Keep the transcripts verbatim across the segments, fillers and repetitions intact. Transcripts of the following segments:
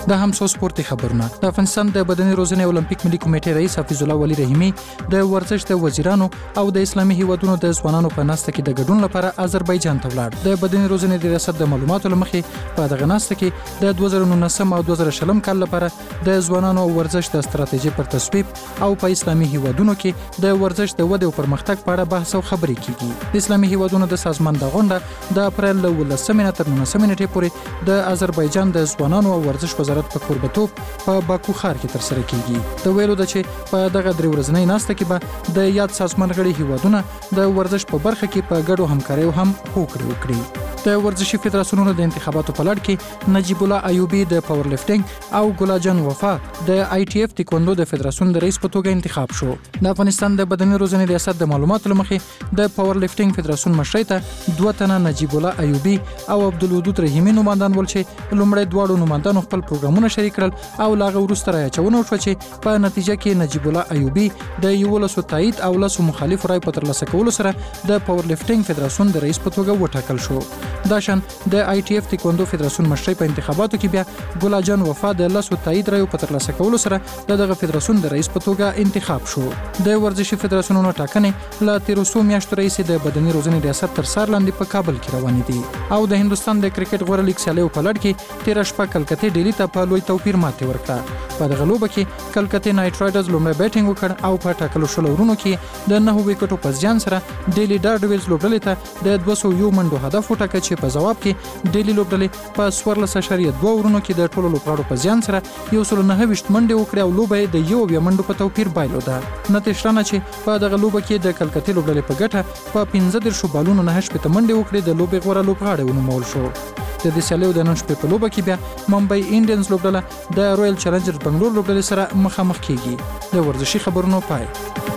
د هم څو سپورتي خبرونه. د افغانستان د بدني روزنې اولمپیک ملي کمیټې رئیس حفیظ الله ولی رحیمي د ورزش د وزیرانو او د اسلامي هیوادونو د ځوانانو په ناسته کې د ګډون لپاره آذربایجان ته ولاړ. د بدني روزنې د ریاست د معلوماتو لمخې په دغه ناسته کې د دوه زره نولسم او دوه زره شلم کال لپاره د ځوانانو او ورزش د ستراتیژي پر تصویب او په اسلامي هیوادونو کې د ورزش د ودې او پرمختګ په اړه بحث او خبرې کیږي. د اسلامي هیوادونو د سازمان د غونډه د اپریل له ولسمې تر نولسمې نیټې پورې د آذربایجان د ځوانانو او ورزش وزارت په کوربتوب په باکو ښار کې ترسره کیږي. د ویلو د چې په دغه درې ورځنۍ ناسته کې به د یاد سازمان غړي هیوادونه د ورزش په برخه کې په ګډو همکاریو هم هوکړې وکړي. د ورزشي فدراسیونونو د انتخاباتو په لړ کې نجیب الله ایوبی د پاور لفټینګ او ګلاجان وفا د آی ټی اف تکوندو د فدراسیون د رئیس په توګه انتخاب شو. د افغانستان د بدني روزنې ریاست د معلوماتو لمخې د پاور لفټینګ فدراسیون مشرۍ ته دوه تنه نجیب الله ایوبی او عبدالودود رحیمي نوماندان ول چې لومړی دواړو نوماندانو خپل پروګرامونه شریک کړل او لاغه وروسته راچونه وشو چې په نتیجه کې نجیب الله ایوبی د یولسو تایید او لسو مخالف رای په ترلاسه کولو سره د پاور لفټینګ فدراسیون د رئیس په توګه وټاکل شو. داشان د آی ټی اف تکوندو فدراسیون مشرۍ په انتخاباتو کې بیا ګلاجان وفا د لسو تایید رایو په ترلاسه کولو سره د دغه فدراسیون د رئیس په توګه انتخاب شو. د ورزشي فدراسیونونو ټاکنې له تیرو څو میاشتو راهیسې د بدني روزنې ریاست تر څار لاندې په کابل کې روانې دي او د هندستان د کرکټ غوره لیګ سیالیو په لړ کې تیره شپه کلکتې ډیلي ته په لوی توپیر ماتې ورکړه. په دغه لوبه کې کلکتې نایټ رایډرز لومړی بیټینګ وکړ او په ټاکلو شلو ورونو کې د نهو وکټو په زیان سره ډیلي ډارډویلز لوبډلې ته د دوه سوه یو منډو هدف وټاکه چې په ځواب کې ډیلي لوبډلې په څوارلس اعشاریه دوه ورونو کې د ټولو لوبغاړو په زیان سره یو سل نهه ویشت منډې وکړې او لوبه یې د یو اویا منډو په توپیر بایلوده. نتیجه شرانه چې په دغه لوبه کې د کلکتې لوبډلې په ګټه په پنځه دېرشو بالونو نهه شپېته منډې وکړې د لوبې غوره لوبغاړی ونومول شو. د دې سیالیو د نن شپې په لوبه کې بیا ممبئی انډینز لوبډله د رویل چیلنجرز بنګلور لوبډلې سره مخامخ کیږي. د ورزشي خبرونو پای.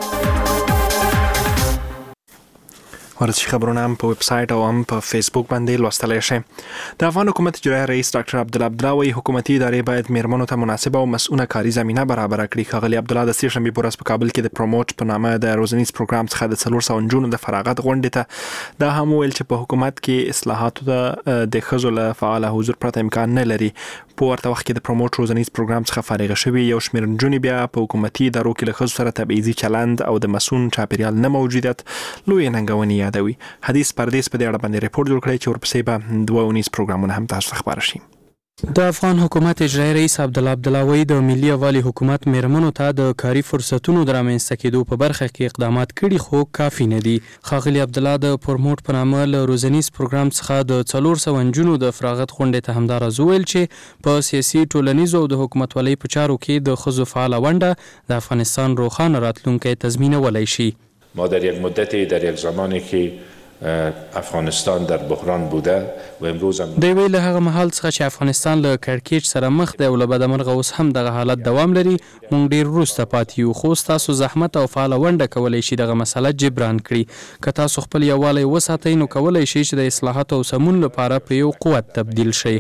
ورزشي خبرونه هم په ویب سایټ او هم په فیسبوک باندې لوستلی شئ. د افغان حکومت اجرایي رئیس ډاکټر عبدالله عبدالله وایي حکومتي ادارې باید میرمنو ته مناسبه او مسؤونه کاري زمینه برابره کړي. ښاغلي عبدالله د سې شنبې په ورځ په کابل کې د پروموټ په نامه د روزنیز پروګرام څخه د څلور سوه نجونو د فراغت غونډې ته دا هم وویل چې په حکومت کې اصلاحاتو ته د ښځو له فعاله حضور پرته امکان نه لري. په ورته وخت کې د پروموټ روزنیز پروګرام څخه فارغه شوي یو شمېر نجونې بیا په حکومتي ادارو کې له ښځو سره تبعیضي چلند او د مسؤون چاپیریال نه موجودیت لویې ننګونې یادوي. حدیث پردیس په دې اړه باندې ریپورت جوړ کړی چې ورپسې به دوه اونیز پروګرامونه هم تاسو ته خپاره شي. د افغان حکومت اجرایي رئیس عبدالله عبدالله وایي د ملي یووالي حکومت میرمنو ته د کاري فرصتونو د رامنځته کېدو په برخه کې اقدامات کړي خو کافي نه دي. ښاغلي عبدالله د پروموټ په نامه له روزنیز پروګرام څخه د څلور سوه نجونو د فراغت غونډې ته همداراز وویل چې په سیاسي ټولنیزو او د حکومتولۍ په چارو کې د ښځو فعاله ونډه د افغانستان روښانه راتلونکی تضمینولی شي. ما در یک مدتی در یک زمانی که افغانستان در بحران بوده و امروز هم دی ویل هغه مهال څخه چې افغانستان له کړکېچ سره مخ دی او له بدمرغه اوس هم دغه حالت دوام لري مونږ ډیر وروسته پاتې یو خو ستاسو زحمت او فعاله ونډه کولی شي دغه مسله جبران کړي. که تاسو خپل یووالی وساتئ نو کولی شي چې د اصلاحاتو او سمون لپاره په یو قوت تبدیل شي.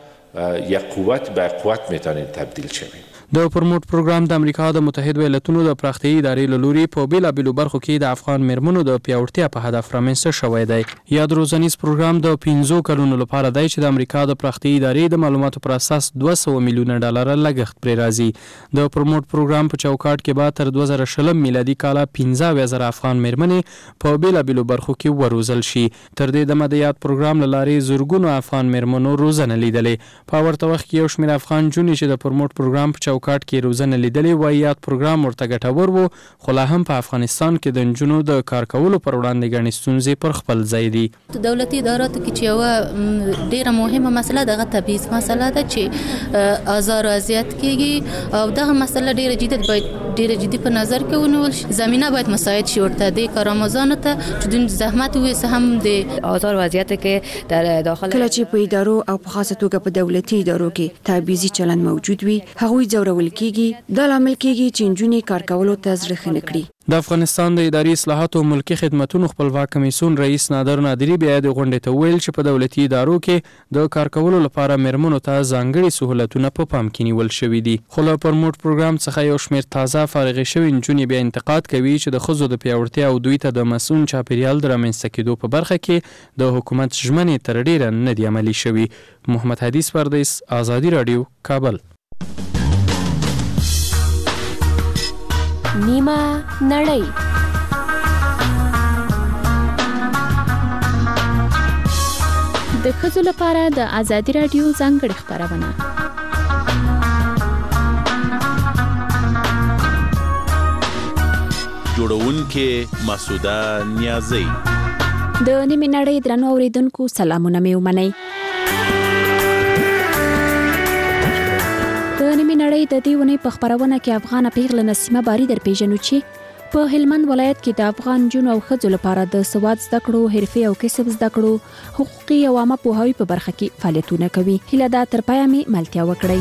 یک قوت به قوت میتونید تبدیل شوید. د پروموټ پروګرام د امریکا د متحد ایالتونو د پراختیایي ادارې له لوري په بېلابېلو برخو کې د افغان میرمنو د پیاوړتیا په هدف رامنځته شوی دی. یاد روزنیز پروګرام د پنځو کلونو لپاره دی چې د امریکا د پراختیایي ادارې د معلوماتو پر اساس دوه سوه میلیونه ډالره لګښت پرې راځي. د پروموټ پروګرام په چوکاټ کې به تر دوه زره شلم میلادي کاله پنځه اویا زره افغان میرمنې په بېلابېلو برخو کې وروزل شي. تر دې دمه د یاد پروګرام له لارې زرګونو افغان میرمنو روزنه لیدلې. په ورته وخت کې یو شمېر افغان نجونې چې د پروموټ پروګرام په چوکاټ کې روزنه لیدلې وایي یاد پروګرام ورته ګټور و خو لا هم په افغانستان کې د نجونو د کار کولو پر وړاندې ګڼې ستونزې پر خپل ځای دي. دولتي اداراتو کې چې یوه ډیره مهمه مسله دغه تبعیض مسله ده چې آزار او اذیت کېږي او دغه مسله ډیره جدي باید ډیره جدي په نظر کې ونیول شي. زمینه باید مساعد شي ورته د کارآموزانو ته چې دوی زحمت وویسه هم د آزار و اذیت کې در داخل کله چې په ادارو او په خاصه توګه په دولتي ادارو کې تبعیضي چلند موجود وي هغوی ځورول کېږي. دا لامل کېږي چې نجونې کار کولو ته زړه ښه نه کړي. د افغانستان د اداري اصلاحاتو او ملکي خدمتونو خپلواک کمیسیون رئیس نادر نادري بیا د غونډې ته ویل چې په دولتي ادارو کې د کار کولو لپاره میرمنو ته ځانګړي سهولتونه په پام کې نیول شوي دي. خو له پروموټ پروګرام څخه یو شمېر تازه فارغې شوي نجونې بیا انتقاد کوي چې د ښځو د پیاوړتیا او دوی ته د مسؤون چاپیریال د رامنځته کېدو په برخه کې د حکومت ژمنې تر ډیره نه دي عملي شوي. محمد حدیث پردیس، آزادي راډیو، کابل. نیمه نړۍ. د ښځو لپاره د ازادي راډیو ځانګړې خپرونه. جوړونکې مسعوده نیازی. د نیمه نړۍ درنو اوریدونکو سلامونه مې ومنئ. د نیمه نړۍ د دې ونې په خپرونه کې افغانه پیغله نسیمه باری در پیژنو چې په هلمند ولایت کې د افغان جنو او ښځو لپاره د سواد زده کړو، حرفي او کسب زده کړو، حقوقي او عامه پوهاوي په برخه کې فعالیتونه کوي. هیله ده تر پایه مې ملتیا وکړئ.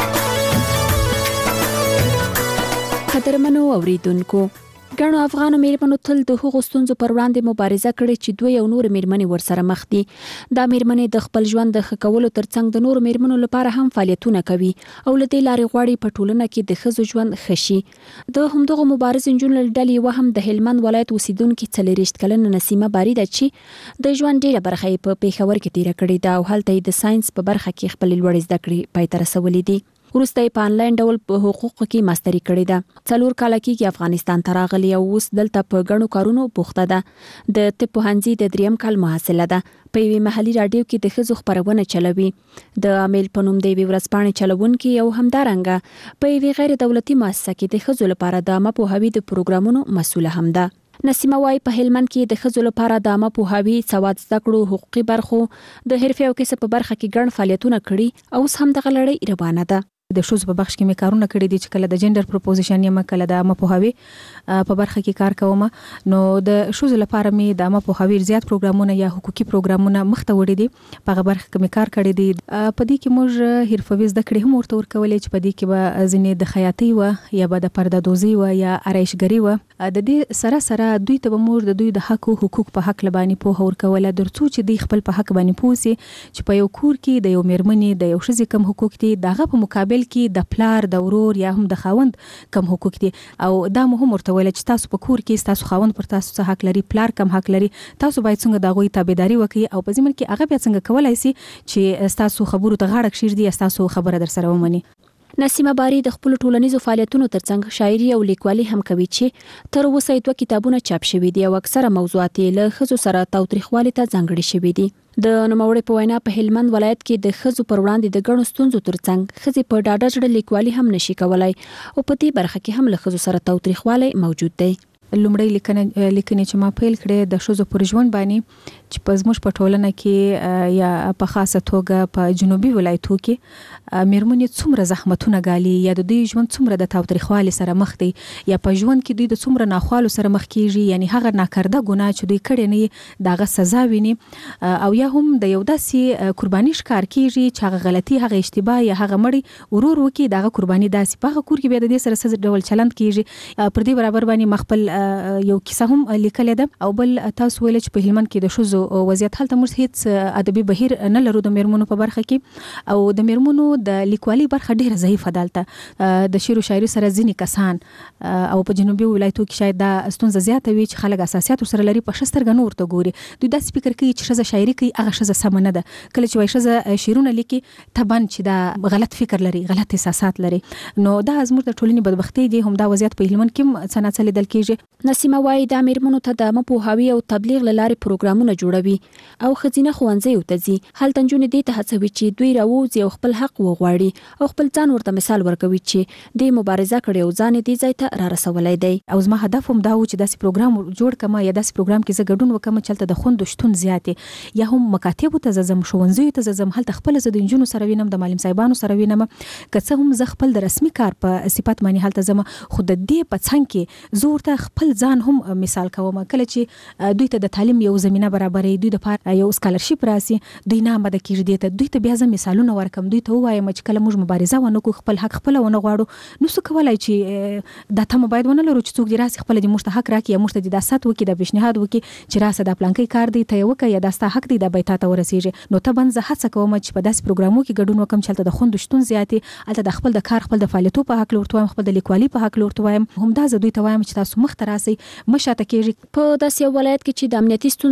قدرمنو اوریدونکو، ګڼو افغانو میرمنو تل د هغو ستونزو پر وړاندې مبارزه کړې چې دوی او نور میرمنې ورسره مخ دي. دا میرمنې د خپل ژوند د ښه کولو ترڅنګ د نور میرمنو لپاره هم فعالیتونه کوي او له دې لارې غواړي په ټولنه کې د ښځو ژوند ښه شي. د همدغو مبارزې نجونو له ډلې یوه هم د هلمند ولایت اوسیدونکې څلېرویشت کلنه نسیمه باری ده چې د ژوند ډېره برخه یې په پېښور کې تېره کړې ده او هلته یې د ساینس په برخه کې خپلې لوړې زده کړې پای ته رسولې دي. وروسته یې په انلاین ډول په حقوقو کې ماستري کړې ده. څلور کاله کېږي افغانستان ته راغلې او اوس دلته په ګڼو کارونو بوخته ده. د طب پوهنځي د دریم کال محصله ده. په یوې محلي راډیو کې د ښځو خپرونه چلوي. د امیل په نوم د یوې ورځپاڼې چلوونکې او همدارنګه په یوې غیر دولتي مؤسسه کې د ښځو لپاره د عامه پوهاوي د پروګرامونو مسؤله هم ده. نسیمه وايي په هلمند کې د ښځو لپاره د عامه پوهاوي، سواد زده کړو، حقوقي برخو، د حرفي او کسب په برخه کې ګڼ فعالیتونه کړي او اوس هم دغه لړۍ روانه ده. د ښځو په بخش کې مې کارونه کړي دي چې کله د جندر پروپوزیشن یم، کله د عامه پوهاوي په برخه کې کار کوم. نو د ښځو لپاره مې د عامه پوهاوي زیات پروګرامونه یا حقوقي پروګرامونه مخته وړي دي. په هغه برخه کې مې کار کړی دی. په دې کې موږ حرفوي زده کړې هم ورته ورکولې چې په دې کې به ځینې د خیاطۍ و یا به د پردهدوزي و یا آرایشګري و. د دې سره سره دوی ته به موږ د دوی د حق او حقوق په حق لبانی پوهه ورکوله، ترڅو چې دوی خپل په حق باندې پوه سي چې په یو کور کې د یو میرمنې د یو ښځې کم حقوق دي، دغه په مقابل کې د پلار، د ورور یا هم د خاوند کم حقوق دي. او دا مو هم ورته ویل چې تاسو په کور کې تاسو خاوند پر تاسو څه حق لري، پلار کم حق لري، تاسو باید څنګه د هغوی تابعداري وکړئ او په ضمن کې هغه بیا څنګه کولای شي چې تاسو خبرو ته غاړه کښیږدي، تاسو خبره در سره ومني. نسیمه باری د خپل ټولنیزو فعالیتونو ترڅنګ شاعري او لیکوالي هم کوي چې تر اوسه دوه کتابونه چاپ شوي دي او اکثره موضوعات یې له ښځو سره تاوتریخوالي ته ځانګړي شوي دي. د نوموړي په وینا په هلمند ولایت کې د ښځو پر وړاندې د ګڼو ستونزو ترڅنګ ښځې په ډاډه زړه لیکوالي هم نشي کولای او په دې برخه کې هم له ښځو سره تاوتریخوالی موجود دی. لومړی لیکنه لیکنې چې ما پیل کړې د ښځو پر ژوند باندې چې په زموږ په ټولنه کې یا په خاصه توګه په جنوبي ولایتو کې میرمنې څومره زحمتونه ګالي یا د دوی ژوند څومره د تاوتریخوالي سره مخ دی یا په ژوند کې دوی د څومره ناخوالو سره مخ کیږي، یعنی هغه ناکرده ګناه چې دوی کړی نه دغه سزا ویني او یا هم د یو داسې قرباني ښکار کیږي چې هغه غلطي، هغه اشتباه یا هغه مړی ورور وکي دغه قرباني داسې په هغه کور کې بیا د دې سره څه ډول چلند کیږي. پر دې برابر باندې مخبل یو کیسه هم لیکلې ده او بل تاسو ویل چې په هلمند کې د ښځو وضعیت هلته موږ هیڅ ادبي بهیر نه لرو د میرمنو په برخه کې او د میرمنو د لیکوالي برخه ډیره ضعیفه ده. دلته د شعر او شاعري سره ځینې کسان او په جنوبي ولایتو کې شاید دا ستونزه زیاته وي چې خلک اساسیات سره لري، په شسترګ نور ته ګوري، دوی داسې فکر کوي چې ښځه شاعري کوي هغه ښځه سم نه ده. کله چې وایي ښځه شعرونه لیکي تبان چې دا غلط فکر لري، غلط احساسات لري. نو دا زموږ د ټولنې بدبختي دي، هم دا وضعیت په هلمند کې څه ناڅه لیدل کیږي. نسیمه وايي دا میرمنو ته د عامه پوهاوي او تبلیغ له لارې پروګرامونه جوړوي او ښځینه ښوونځیو ته ځي. هلته نجونې دې ته هڅوي چې دوی راووځي او خپل حق وغواړي او خپل ځان ورته مثال ورکوي چې دې مبارزه کړې او ځان دې ځای ته را رسولی دی. او زما هدف هم دا و چې داسې پروګرام جوړ کړم یا داسې پروګرام کې زه ګډون وکړم چې هلته د خوندو شتون زیات یا هم مکاتبو ته ځم، ښوونځیو ته ځم، هلته خپله زه د نجونو سره وینم، د معلم صاحبانو سره وینم. که څه هم زه خپل د رسمي کار په صفت باندې هلته ځم، خو د دې په څنګ کې زه ورته خپل ځان هم مثال کوم. کله چې دوی ته د تعلیم یو زمینه برابرې، دوی د پاره یو سکالرشپ راسي، دوی نه آماده کیږي دي ته دوی ته بیا زه مثالونه ورکم، دوی ته وایم چې کله موږ مبارزه ونه کوو، خپل حق خپل ونه غواړو، نو څه کولای چې دا ته باید ونه لرو چې څوک دې راسي خپل دې موږ ته حق راکړي یا موږ ته دې دا سات وکړي، دا پیشنهاد وکړي چې راسه دا پلانکی کار دی ته یې وکړه یا دا ستا حق دی دا به تا ته ورسیږي. نو طبعا زه هڅه کوم چې په داسې پروګرامو کې ګډون وکړم چې هلته د خوندو شتون زیات وي، هلته د خپل د کار خپل د فعالیتو په حق ورته وایم، خپل د لیکوالي په حق ورته وایم. همدا زه دوی ته وایم چې تاسو مخ ته راسئ، مه شاته کېږئ. په داسې یو ولایت کې چې د امنیتي ستونزو ترڅنګ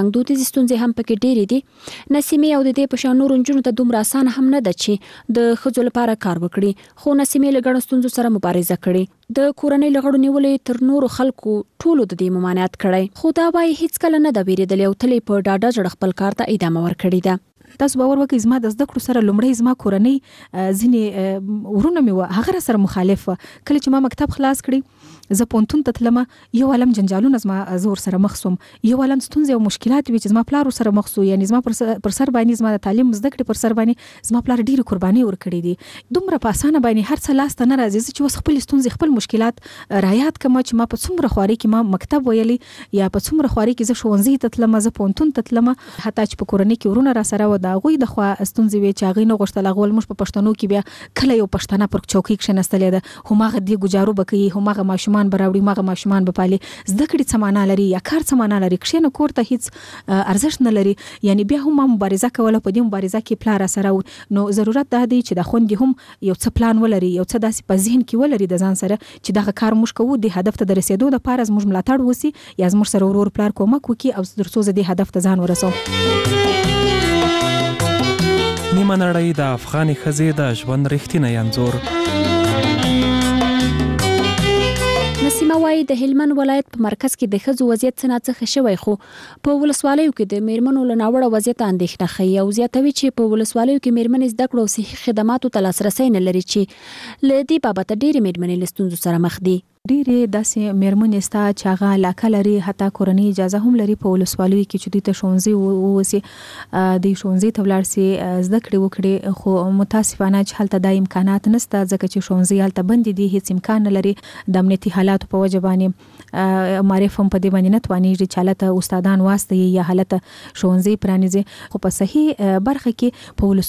همدارنګه دودیز ستونزې هم پکې ډېرې دي. نسیمې او د دې په شان نور نجونو ته دومره اسانه هم نه ده چې د ښځو لپاره کار وکړي، خو نسیمې له ګڼو ستونزو سره مبارزه کړې. د کورنۍ له غړو نیولې تر نورو خلکو ټولو د دې ممانعت کړی، خو دا وایي هیڅ کله نه ده ویرېدلې او تل یې په ډاډه زړه خپل کار ته ادامه ورکړې ده. تاسو باور وکړئ زما د زده کړو سره لومړی زما کورنۍ ځینې ورونه مې وه هغه سره مخالف وه. کله چې ما مکتب خلاص کړی زه پوهنتون ته تلم، یو عالم جنجالونه زما زه ورسره مخ سوم، یو عالم ستونزې او مشکلات وي چې زما پلار ورسره مخ سو، یعنې زما پر سر باندې زما د تعلیم زده کړې پر سر باندې زما پلار ډېرې قربانۍ ورکړې دي. دومره په اسانه باندې هر څه لاس ته نه راځي. زه چې اوس خپلې ستونزې خپل مشکلات رایاد کړم چې ما په څومره خوارۍ کې ما مکتب ویلی یا په څومره خوارۍ کې زه ښوونځي ته تلم، زه پوهنتون ته تلم، حتی چې په کورنۍ کې ورونه راسره وه د هغوی د خوا ستونزې وې چې هغوی نه غوښتل هغه موږ په پښتنو کې بیا کله یو پښتانه پر چوکۍ کښېنستلې ده، هماغه دې ګجارو به کوي، هماغه ماشومان به راوړي، هماغه ماشومان به پالي. زده کړې څه معنا لري یا کار څه معنا لري؟ کښېنه کور ته هیڅ ارزښت نه لري. یعنې بیا هم ما مبارزه کوله، په دې مبارزه کې پلار راسره و. نو ضرورت دا دی چې د خوندې هم یو څه پلان ولري، یو څه داسې په ذهن کې ولري د ځان سره چې دغه کار موږ کوو د هدف ته د رسېدو دپاره زموږ ملاتړ وسي یا زموږ سره ورور پلار کومک وکړي او تر څو زه دې هدف ته ځان ورسوم. نیمه نړۍ د افغانې ښځې د ژوند رښتینی انځور. نسیمه وایي د هلمند ولایت په مرکز کې د ښځو وضعیت څه ناڅه شوی، خو په ولسوالیو کې د میرمنو له ناوړه وضعیت اندېښنه ښیي او زیاتوي چې په ولسوالیو کې میرمنې زده کړو او صحي خدماتو ته لاسرسی نه لري چې له دې بابته ډېرې میرمنې له ستونزو سره مخ دي. ډېرې داسې میرمنې سته چې هغه علاقه لري، حتی کورنۍ اجازه هم لري په ولسوالیو کې چې دوی ته ښوونځي ووسي، دوی ښوونځي ته ولاړ سي، زده کړې وکړي. خو متاسفانه چې هلته دا امکانات نشته ځکه چې ښوونځي هلته بندې دي، هیڅ امکان نه لري. د امنیتي حالاتو په وجه باندې معرف هم په دې باندې نه توانېږي چې هلته استادان واستوي یا هلته ښوونځي پرانیزي. خو په صحیح برخه کې په ولس